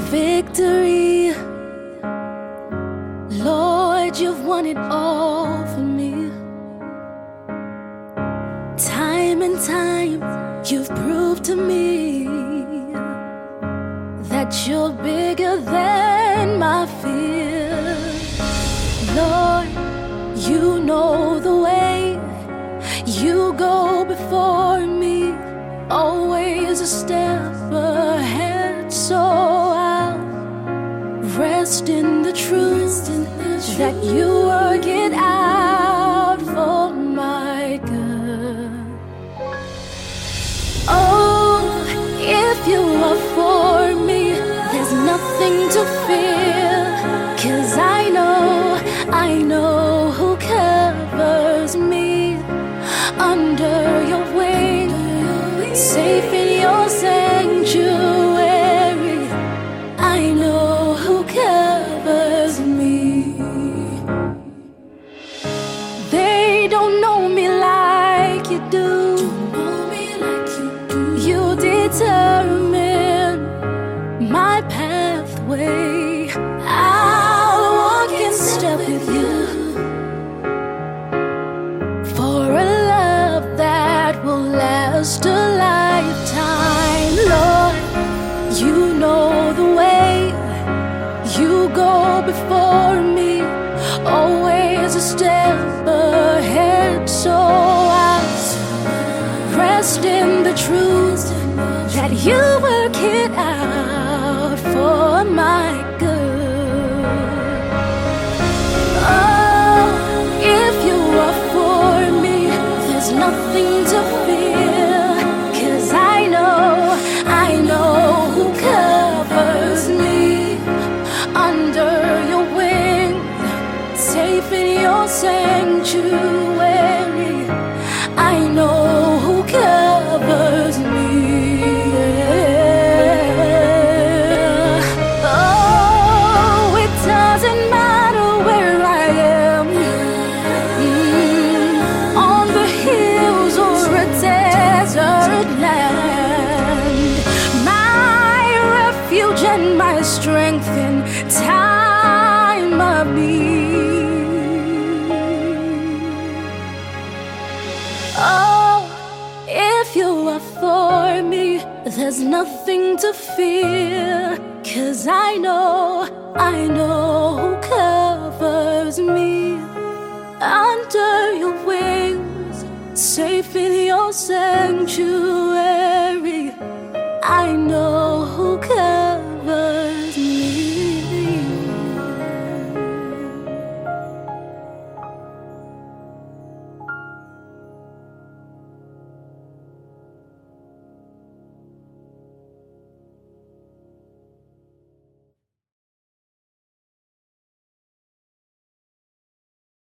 victory. Lord, you've won it all for me. Time and time, you've proved to me that you're bigger than my fear. Lord, you know the way. You go before me, always a step ahead. So I'll rest in the truth that you work it out for my good. Oh, if you are for me, there's nothing to fear. 'Cause I know who covers me under your wing, safe in your sanctuary. I know who covers me. They don't know me like you do. You determine my pathway. I'll walk in step with you for a love that will last a lifetime. Lord, you know the way. You go before me, always a step ahead. So I rest in the truth that you work it out for my good. Oh, if you are for me, there's nothing to fear. 'Cause I know who covers me under your wing, safe in your sanctuary. I know who covers me. Oh, it doesn't matter where I am, on the hills or a desert land. My refuge and my strength in time of need. Oh, if you are for me, there's nothing to fear. 'Cause I know who covers me under your wings, safe in your sanctuary. I know who covers me.